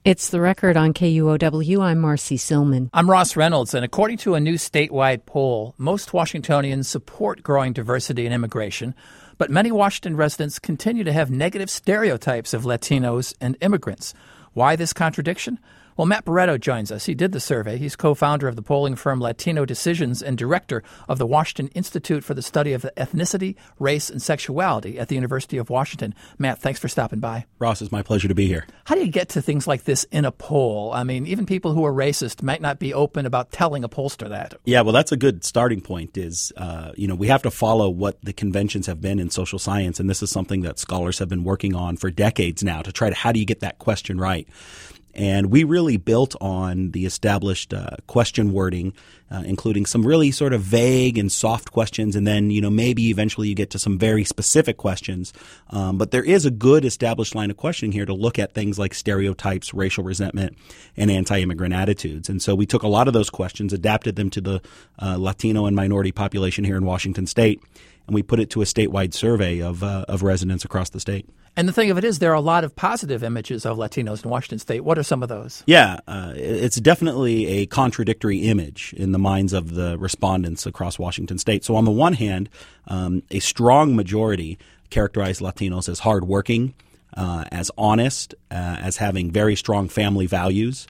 It's The Record on KUOW. I'm Marcy Silman. I'm Ross Reynolds, and according to a new statewide poll, most Washingtonians support growing diversity in immigration, but many Washington residents continue to have negative stereotypes of Latinos and immigrants. Why this contradiction? Well, Matt Barretto joins us. He did the survey. He's co-founder of the polling firm Latino Decisions and director of the Washington Institute for the Study of Ethnicity, Race, and Sexuality at the University of Washington. Matt, thanks for stopping by. Ross, it's my pleasure to be here. How do you get to things like this in a poll? I mean, even people who are racist might not be open about telling a pollster that. Yeah, well, that's a good starting point is, we have to follow what the conventions have been in social science, and this is something that scholars have been working on for decades now to try to how do you get that question right? And we really built on the established question wording, including some really sort of vague and soft questions, and then, maybe eventually you get to some very specific questions. But there is a good established line of questioning here to look at things like stereotypes, racial resentment, and anti-immigrant attitudes. And so we took a lot of those questions, adapted them to the Latino and minority population here in Washington State, and we put it to a statewide survey of residents across the state. And the thing of it is, there are a lot of positive images of Latinos in Washington State. What are some of those? Yeah, it's definitely a contradictory image in the minds of the respondents across Washington State. So on the one hand, a strong majority characterize Latinos as hardworking, as honest, as having very strong family values.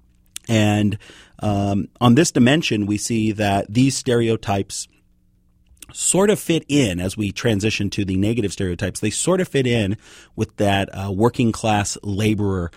And on this dimension, we see that these stereotypes sort of fit in as we transition to the negative stereotypes. They sort of fit in with that working class laborer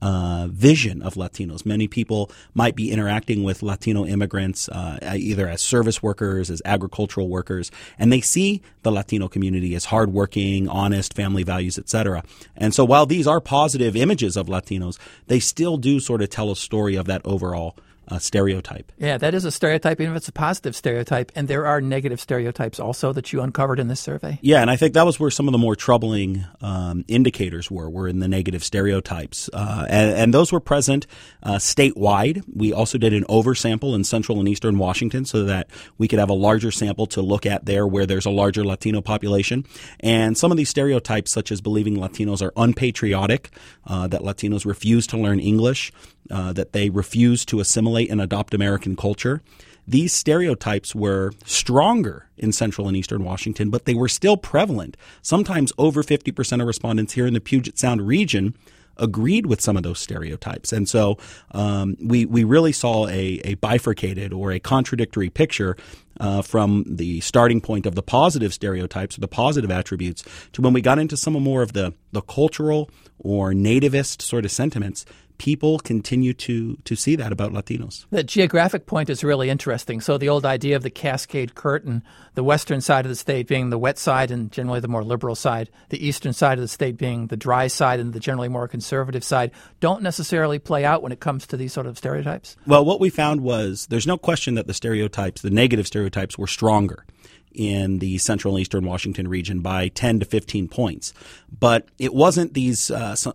vision of Latinos. Many people might be interacting with Latino immigrants either as service workers, as agricultural workers, and they see the Latino community as hardworking, honest, family values, etc. And so while these are positive images of Latinos, they still do sort of tell a story of that overall stereotype. Yeah, that is a stereotype, even if it's a positive stereotype. And there are negative stereotypes also that you uncovered in this survey. Yeah, and I think that was where some of the more troubling indicators were in the negative stereotypes. And those were present statewide. We also did an oversample in central and eastern Washington so that we could have a larger sample to look at there where there's a larger Latino population. And some of these stereotypes, such as believing Latinos are unpatriotic, that Latinos refuse to learn English, that they refuse to assimilate and adopt American culture. These stereotypes were stronger in central and eastern Washington, but they were still prevalent. Sometimes over 50% of respondents here in the Puget Sound region agreed with some of those stereotypes. And so we really saw a bifurcated or a contradictory picture from the starting point of the positive stereotypes or the positive attributes to when we got into some more of the cultural or nativist sort of sentiments. People continue to see that about Latinos. The geographic point is really interesting. So the old idea of the Cascade Curtain, the western side of the state being the wet side and generally the more liberal side, the eastern side of the state being the dry side and the generally more conservative side, don't necessarily play out when it comes to these sort of stereotypes? Well, what we found was there's no question that the negative stereotypes were stronger in the central and eastern Washington region by 10 to 15 points. But it wasn't these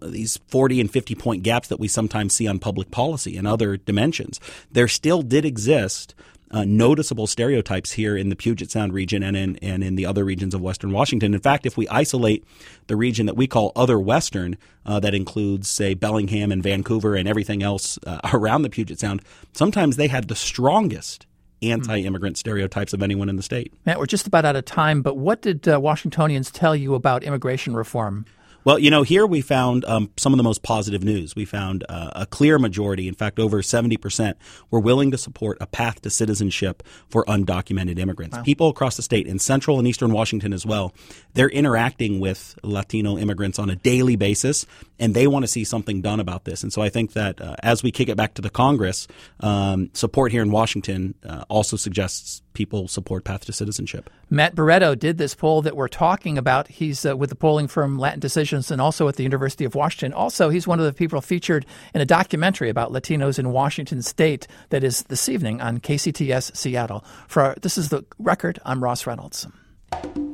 40 and 50 point gaps that we sometimes see on public policy and other dimensions. There still did exist noticeable stereotypes here in the Puget Sound region and in the other regions of western Washington. In fact, if we isolate the region that we call other western, that includes, say, Bellingham and Vancouver and everything else around the Puget Sound, sometimes they had the strongest anti-immigrant stereotypes of anyone in the state. Matt, we're just about out of time, but what did Washingtonians tell you about immigration reform? Well, here we found some of the most positive news. We found a clear majority, in fact, over 70%, were willing to support a path to citizenship for undocumented immigrants. Wow. People across the state, in central and eastern Washington as well, they're interacting with Latino immigrants on a daily basis, and they want to see something done about this. And so I think that as we kick it back to the Congress, support here in Washington also suggests people support Path to Citizenship. Matt Barretto did this poll that we're talking about. He's with the polling firm Latin Decisions and also at the University of Washington. Also, he's one of the people featured in a documentary about Latinos in Washington State that is this evening on KCTS Seattle. This is The Record. I'm Ross Reynolds.